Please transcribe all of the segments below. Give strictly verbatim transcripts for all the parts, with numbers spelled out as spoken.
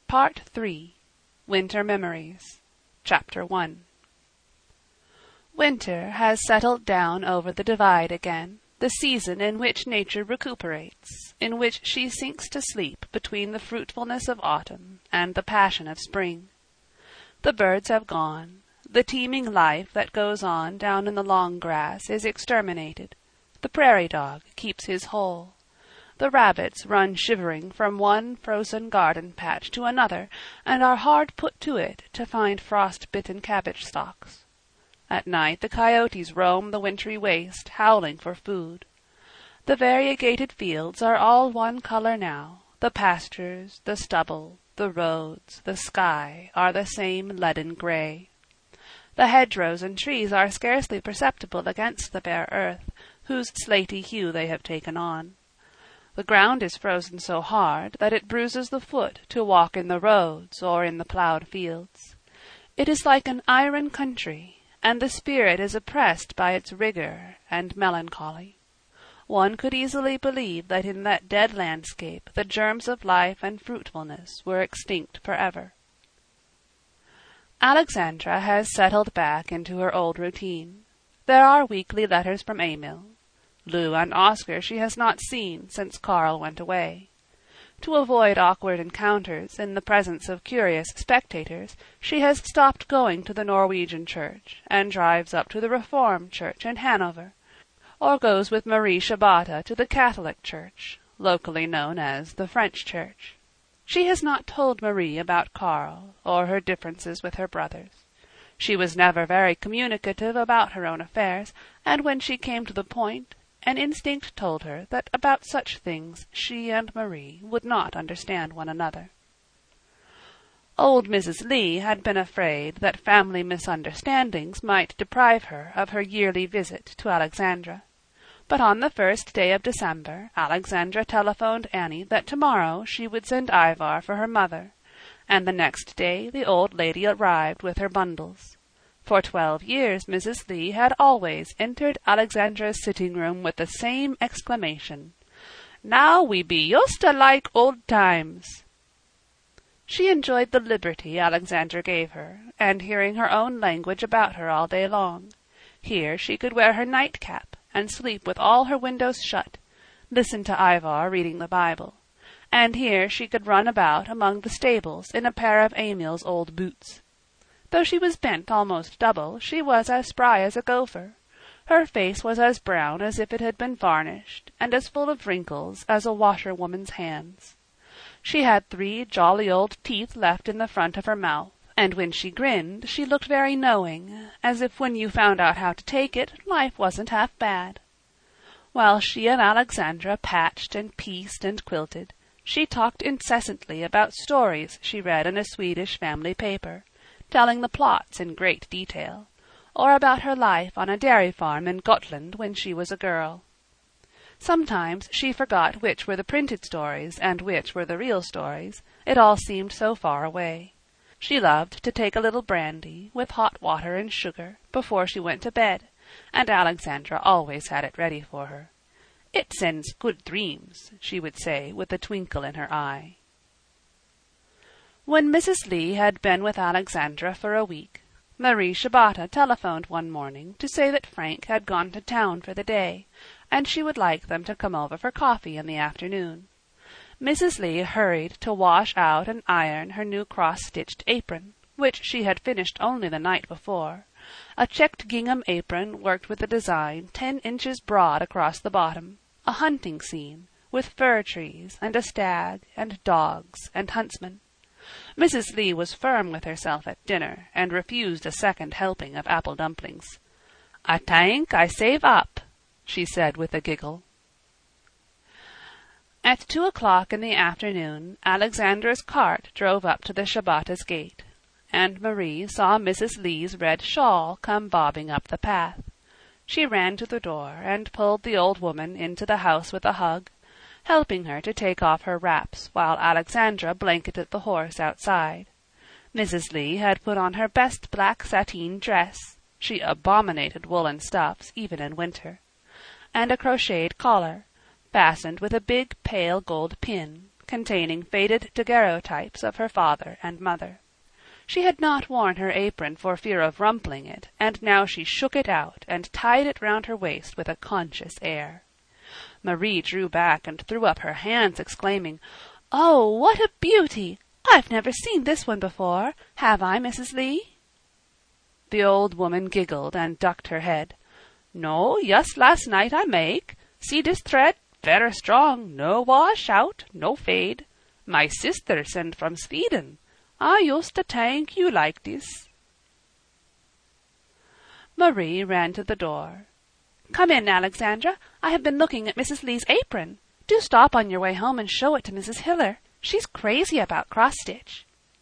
Part three. Winter Memories. Chapter one. Winter has settled down over the Divide again, the season in which nature recuperates, in which she sinks to sleep between the fruitfulness of autumn and the passion of spring. The birds have gone. The teeming life that goes on down in the long grass is exterminated. The prairie dog keeps his hole. The rabbits run shivering from one frozen garden patch to another, and are hard put to it to find frost-bitten cabbage stalks. At night the coyotes roam the wintry waste, howling for food. The variegated fields are all one color now. The pastures, the stubble, the roads, the sky are the same leaden gray. The hedgerows and trees are scarcely perceptible against the bare earth, whose slaty hue they have taken on. The ground is frozen so hard that it bruises the foot to walk in the roads or in the ploughed fields. It is like an iron country, and the spirit is oppressed by its rigor and melancholy. One could easily believe that in that dead landscape the germs of life and fruitfulness were extinct forever. Alexandra has settled back into her old routine. There are weekly letters from Emil. Lou and Oscar she has not seen since Carl went away. To avoid awkward encounters in the presence of curious spectators, she has stopped going to the Norwegian church, and drives up to the Reformed church in Hanover, or goes with Marie Shabata to the Catholic church, locally known as the French church. She has not told Marie about Carl, or her differences with her brothers. She was never very communicative about her own affairs, and when she came to the point, an instinct told her that about such things she and Marie would not understand one another. Old Missus Lee had been afraid that family misunderstandings might deprive her of her yearly visit to Alexandra. But on the first day of December, Alexandra telephoned Annie that tomorrow she would send Ivar for her mother, and the next day the old lady arrived with her bundles. For twelve years Missus Lee had always entered Alexandra's sitting-room with the same exclamation, "Now we be just like old times!" She enjoyed the liberty Alexandra gave her, and hearing her own language about her all day long. Here she could wear her nightcap, and sleep with all her windows shut, listen to Ivar reading the Bible, and here she could run about among the stables in a pair of Emil's old boots. Though she was bent almost double, she was as spry as a gopher. Her face was as brown as if it had been varnished, and as full of wrinkles as a washerwoman's hands. She had three jolly old teeth left in the front of her mouth, and when she grinned she looked very knowing, as if when you found out how to take it, life wasn't half bad. While she and Alexandra patched and pieced and quilted, she talked incessantly about stories she read in a Swedish family paper, telling the plots in great detail, or about her life on a dairy farm in Gotland when she was a girl. Sometimes she forgot which were the printed stories and which were the real stories, it all seemed so far away. She loved to take a little brandy, with hot water and sugar, before she went to bed, and Alexandra always had it ready for her. "It sends good dreams," she would say with a twinkle in her eye. When Missus Lee had been with Alexandra for a week, Marie Shabata telephoned one morning to say that Frank had gone to town for the day, and she would like them to come over for coffee in the afternoon. Missus Lee hurried to wash out and iron her new cross-stitched apron, which she had finished only the night before, a checked gingham apron worked with a design ten inches broad across the bottom, a hunting scene, with fir trees and a stag and dogs and huntsmen. Missus Lee was firm with herself at dinner, and refused a second helping of apple dumplings. "I tank I save up," she said with a giggle. At two o'clock in the afternoon, Alexandra's cart drove up to the Shabatas' gate, and Marie saw Missus Lee's red shawl come bobbing up the path. She ran to the door, and pulled the old woman into the house with a hug, helping her to take off her wraps while Alexandra blanketed the horse outside. Missus Lee had put on her best black sateen dress, she abominated woolen stuffs even in winter, and a crocheted collar, fastened with a big pale gold pin, containing faded daguerreotypes of her father and mother. She had not worn her apron for fear of rumpling it, and now she shook it out and tied it round her waist with a conscious air. Marie drew back and threw up her hands, exclaiming, "Oh, what a beauty! I've never seen this one before. Have I, Missus Lee?" The old woman giggled and ducked her head. "No, yust last night I make. See dis thread? Verra strong, no wash out, no fade. My sister send from Sweden. I used to tank you like this." Marie ran to the door. "Come in, Alexandra. I have been looking at Missus Lee's apron. Do stop on your way home and show it to Missus Hiller. She's crazy about cross-stitch."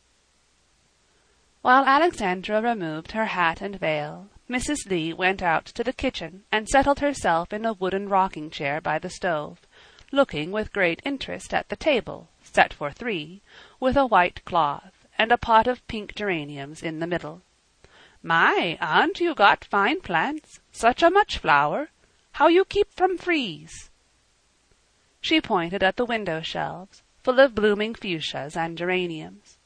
While Alexandra removed her hat and veil, Missus Lee went out to the kitchen and settled herself in a wooden rocking-chair by the stove, looking with great interest at the table, set for three, with a white cloth, and a pot of pink geraniums in the middle. "My, aunt, you got fine plants. Such a much flower. How you keep from freeze?" She pointed at the window shelves, full of blooming fuchsias and geraniums.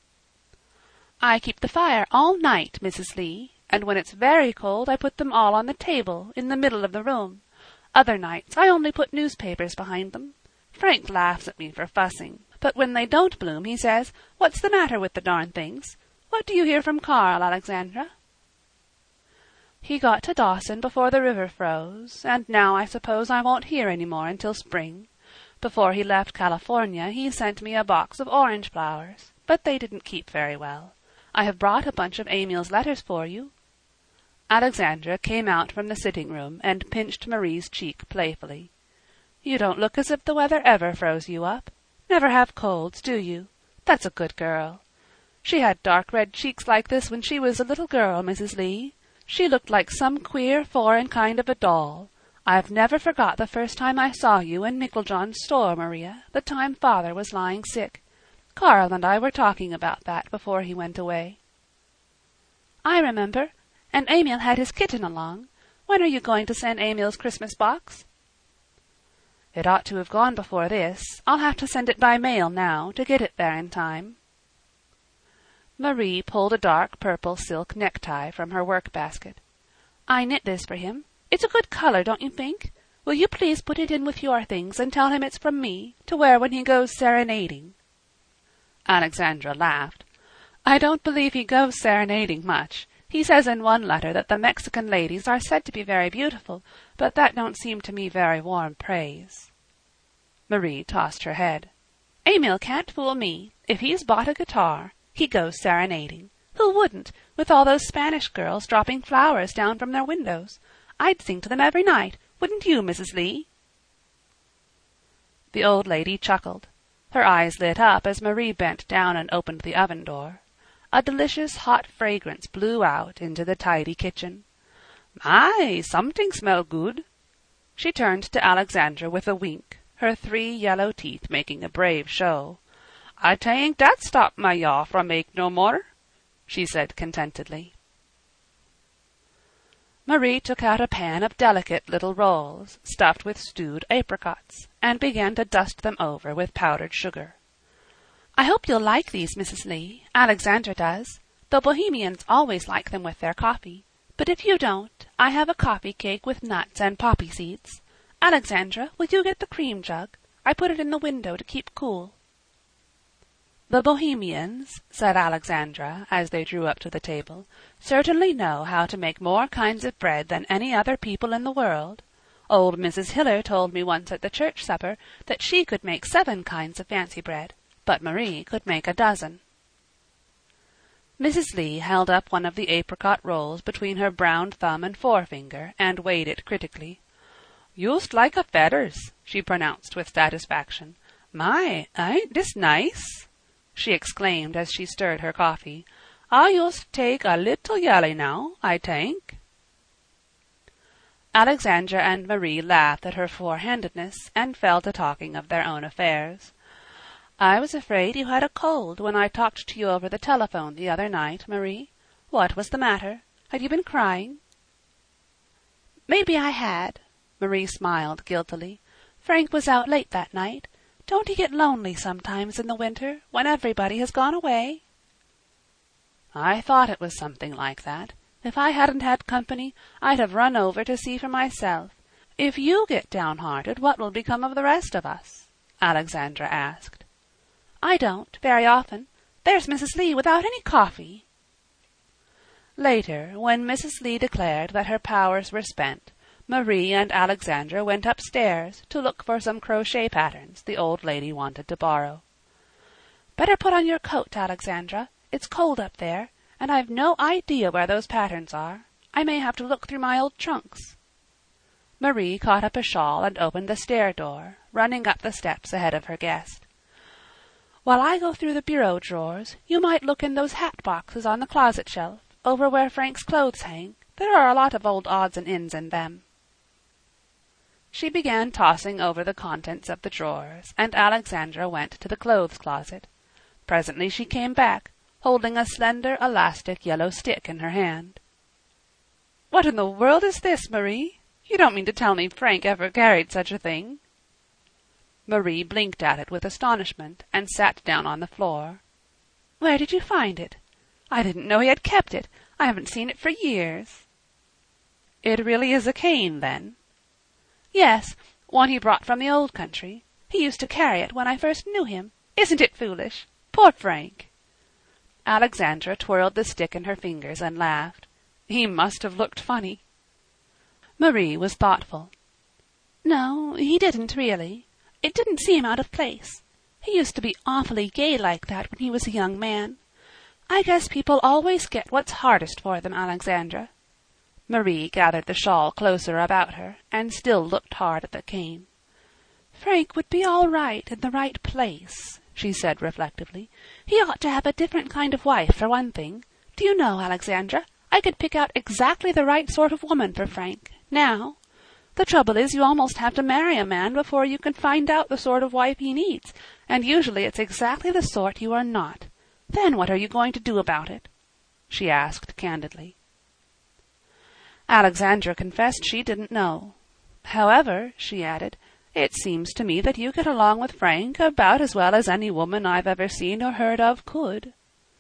"I keep the fire all night, Missus Lee, and when it's very cold I put them all on the table, in the middle of the room. Other nights I only put newspapers behind them. Frank laughs at me for fussing, but when they don't bloom he says, 'What's the matter with the darn things?' What do you hear from Carl, Alexandra?" "He got to Dawson before the river froze, and now I suppose I won't hear any more until spring. Before he left California he sent me a box of orange flowers, but they didn't keep very well. I have brought a bunch of Emil's letters for you." Alexandra came out from the sitting-room and pinched Marie's cheek playfully. "You don't look as if the weather ever froze you up. Never have colds, do you? That's a good girl. She had dark red cheeks like this when she was a little girl, Missus Lee. She looked like some queer foreign kind of a doll. I've never forgot the first time I saw you in Meiklejohn's store, Maria, the time father was lying sick. Carl and I were talking about that before he went away." "I remember. And Emil had his kitten along. When are you going to send Emil's Christmas box?" "It ought to have gone before this. I'll have to send it by mail now, to get it there in time." Marie pulled a dark purple silk necktie from her work-basket. "I knit this for him. It's a good color, don't you think? Will you please put it in with your things and tell him it's from me, to wear when he goes serenading?" Alexandra laughed. "I don't believe he goes serenading much. He says in one letter that the Mexican ladies are said to be very beautiful, but that don't seem to me very warm praise." Marie tossed her head. "Emil can't fool me. If he's bought a guitar, he goes serenading. Who wouldn't, with all those Spanish girls dropping flowers down from their windows? I'd sing to them every night. Wouldn't you, Missus Lee?" The old lady chuckled. Her eyes lit up as Marie bent down and opened the oven door. A delicious hot fragrance blew out into the tidy kitchen. "My, something smell good." She turned to Alexandra with a wink, her three yellow teeth making a brave show. "I tank dat stop my yaw from make no more," she said contentedly. Marie took out a pan of delicate little rolls, stuffed with stewed apricots, and began to dust them over with powdered sugar. "I hope you'll like these, Missus Lee. Alexandra does. The Bohemians always like them with their coffee. But if you don't, I have a coffee cake with nuts and poppy seeds. Alexandra, will you get the cream jug? I put it in the window to keep cool." "The Bohemians," said Alexandra, as they drew up to the table, "certainly know how to make more kinds of bread than any other people in the world. Old Missus Hiller told me once at the church supper that she could make seven kinds of fancy bread, but Marie could make a dozen." Missus Lee held up one of the apricot rolls between her brown thumb and forefinger and weighed it critically. "Yust like a fedders," she pronounced with satisfaction. "My, ain't this nice?" she exclaimed as she stirred her coffee. "I yust take a little yelly now, I tank." Alexandra and Marie laughed at her forehandedness and fell to talking of their own affairs. "I was afraid you had a cold when I talked to you over the telephone the other night, Marie. What was the matter? Had you been crying?" "Maybe I had." Marie smiled guiltily. "Frank was out late that night. Don't he get lonely sometimes in the winter, when everybody has gone away?" "I thought it was something like that. If I hadn't had company, I'd have run over to see for myself. If you get downhearted, what will become of the rest of us?" Alexandra asked. "I don't, very often. There's Missus Lee without any coffee." Later, when Missus Lee declared that her powers were spent, Marie and Alexandra went upstairs to look for some crochet patterns the old lady wanted to borrow. "Better put on your coat, Alexandra. It's cold up there, and I've no idea where those patterns are. I may have to look through my old trunks." Marie caught up a shawl and opened the stair door, running up the steps ahead of her guest. "While I go through the bureau drawers, you might look in those hat boxes on the closet shelf, over where Frank's clothes hang. There are a lot of old odds and ends in them." She began tossing over the contents of the drawers, and Alexandra went to the clothes closet. Presently she came back, holding a slender, elastic yellow stick in her hand. "What in the world is this, Marie? You don't mean to tell me Frank ever carried such a thing?" Marie blinked at it with astonishment, and sat down on the floor. "Where did you find it? I didn't know he had kept it. I haven't seen it for years." "It really is a cane, then?" "Yes, one he brought from the old country. He used to carry it when I first knew him. Isn't it foolish? Poor Frank!" Alexandra twirled the stick in her fingers and laughed. "He must have looked funny." Marie was thoughtful. "No, he didn't really. It didn't seem out of place. He used to be awfully gay like that when he was a young man. I guess people always get what's hardest for them, Alexandra." Marie gathered the shawl closer about her, and still looked hard at the cane. "Frank would be all right in the right place," she said reflectively. "He ought to have a different kind of wife, for one thing. Do you know, Alexandra, I could pick out exactly the right sort of woman for Frank, now. The trouble is you almost have to marry a man before you can find out the sort of wife he needs, and usually it's exactly the sort you are not. Then what are you going to do about it?" she asked candidly. Alexandra confessed she didn't know. "However," she added, "it seems to me that you get along with Frank about as well as any woman I've ever seen or heard of could."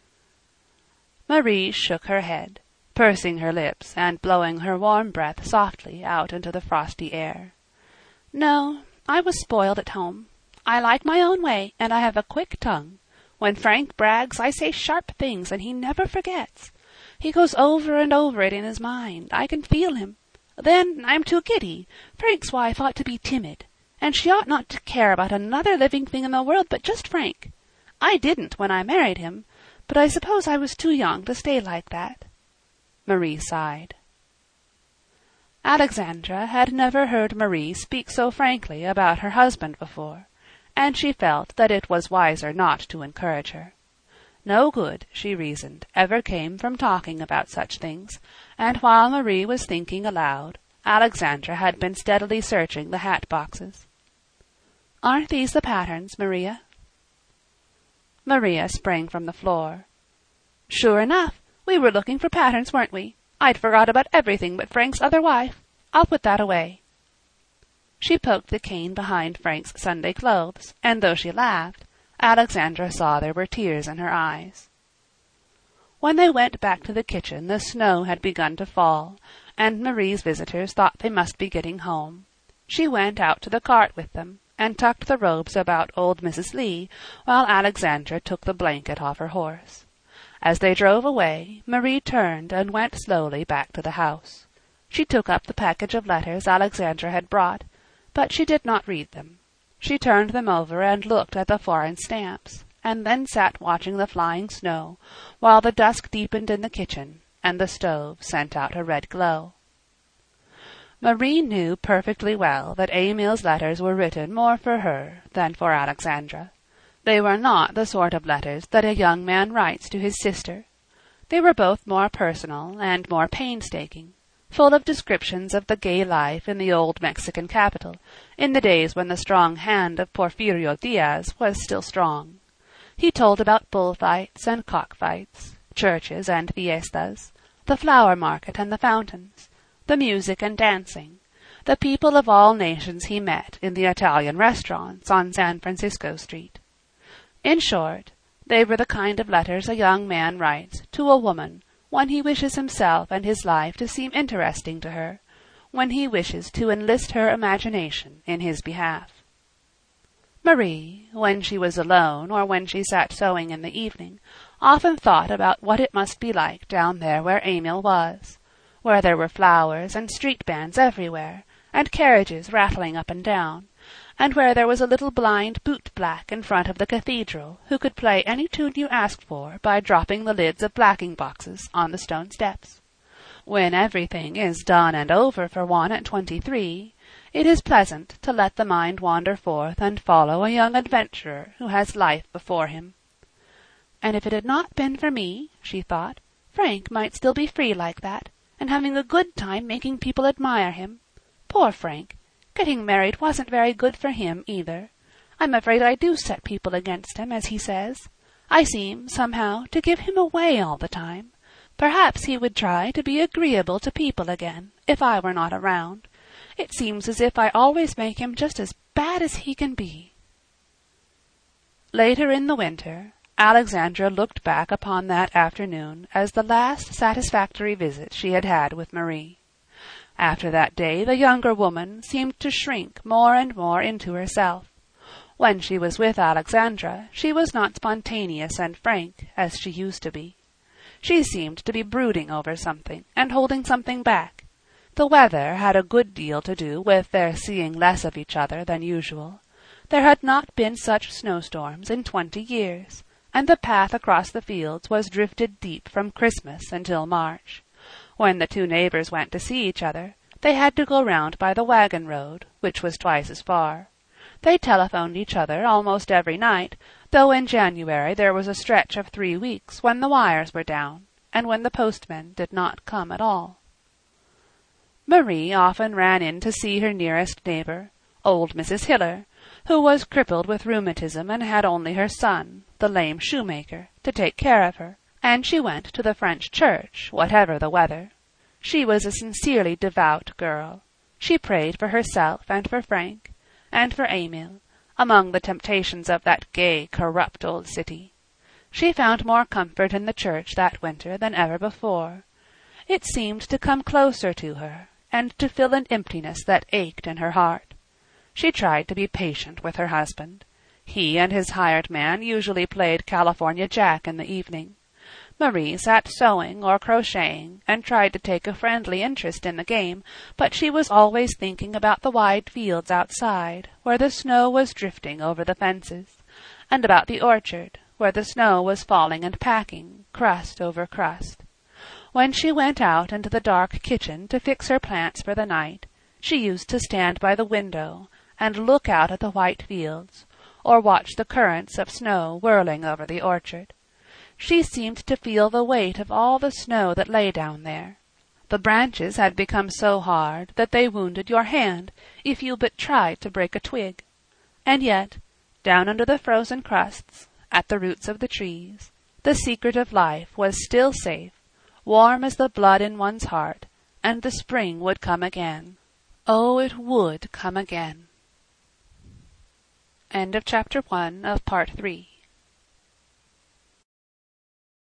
Marie shook her head, pursing her lips and blowing her warm breath softly out into the frosty air. "No, I was spoiled at home. I like my own way, and I have a quick tongue. When Frank brags, I say sharp things, and he never forgets. He goes over and over it in his mind. I can feel him. Then I'm too giddy. Frank's wife ought to be timid, and she ought not to care about another living thing in the world but just Frank. I didn't when I married him, but I suppose I was too young to stay like that." Marie sighed. Alexandra had never heard Marie speak so frankly about her husband before, and she felt that it was wiser not to encourage her. No good, she reasoned, ever came from talking about such things, and while Marie was thinking aloud, Alexandra had been steadily searching the hat boxes. "Aren't these the patterns, Maria?" Maria sprang from the floor. "Sure enough, we were looking for patterns, weren't we? I'd forgot about everything but Frank's other wife. I'll put that away." She poked the cane behind Frank's Sunday clothes, and though she laughed, Alexandra saw there were tears in her eyes. When they went back to the kitchen, the snow had begun to fall, and Marie's visitors thought they must be getting home. She went out to the cart with them, and tucked the robes about old Missus Lee, while Alexandra took the blanket off her horse. As they drove away, Marie turned and went slowly back to the house. She took up the package of letters Alexandra had brought, but she did not read them. She turned them over and looked at the foreign stamps, and then sat watching the flying snow, while the dusk deepened in the kitchen, and the stove sent out a red glow. Marie knew perfectly well that Emil's letters were written more for her than for Alexandra. They were not the sort of letters that a young man writes to his sister. They were both more personal and more painstaking, full of descriptions of the gay life in the old Mexican capital, in the days when the strong hand of Porfirio Diaz was still strong. He told about bullfights and cockfights, churches and fiestas, the flower market and the fountains, the music and dancing, the people of all nations he met in the Italian restaurants on San Francisco Street. In short, they were the kind of letters a young man writes to a woman when he wishes himself and his life to seem interesting to her, when he wishes to enlist her imagination in his behalf. Marie, when she was alone, or when she sat sewing in the evening, often thought about what it must be like down there where Emil was, where there were flowers and street bands everywhere, and carriages rattling up and down, and where there was a little blind boot-black in front of the cathedral who could play any tune you asked for by dropping the lids of blacking-boxes on the stone steps. When everything is done and over for one at twenty-three, it is pleasant to let the mind wander forth and follow a young adventurer who has life before him. And if it had not been for me, she thought, Frank might still be free like that, and having a good time making people admire him. Poor Frank! Getting married wasn't very good for him, either. I'm afraid I do set people against him, as he says. I seem, somehow, to give him away all the time. Perhaps he would try to be agreeable to people again, if I were not around. It seems as if I always make him just as bad as he can be. Later in the winter, Alexandra looked back upon that afternoon as the last satisfactory visit she had had with Marie. After that day the younger woman seemed to shrink more and more into herself. When she was with Alexandra, she was not spontaneous and frank, as she used to be. She seemed to be brooding over something, and holding something back. The weather had a good deal to do with their seeing less of each other than usual. There had not been such snowstorms in twenty years, and the path across the fields was drifted deep from Christmas until March. When the two neighbors went to see each other, they had to go round by the wagon road, which was twice as far. They telephoned each other almost every night, though in January there was a stretch of three weeks when the wires were down, and when the postmen did not come at all. Marie often ran in to see her nearest neighbor, old Missus Hiller, who was crippled with rheumatism and had only her son, the lame shoemaker, to take care of her, and she went to the French church, whatever the weather. She was a sincerely devout girl. She prayed for herself and for Frank, and for Emil, among the temptations of that gay, corrupt old city. She found more comfort in the church that winter than ever before. It seemed to come closer to her, and to fill an emptiness that ached in her heart. She tried to be patient with her husband. He and his hired man usually played California Jack in the evening. Marie sat sewing or crocheting, and tried to take a friendly interest in the game, but she was always thinking about the wide fields outside, where the snow was drifting over the fences, and about the orchard, where the snow was falling and packing, crust over crust. When she went out into the dark kitchen to fix her plants for the night, she used to stand by the window and look out at the white fields, or watch the currents of snow whirling over the orchard. She seemed to feel the weight of all the snow that lay down there. The branches had become so hard that they wounded your hand if you but tried to break a twig. And yet, down under the frozen crusts, at the roots of the trees, the secret of life was still safe, warm as the blood in one's heart, and the spring would come again. Oh, it would come again. End of chapter one of part three.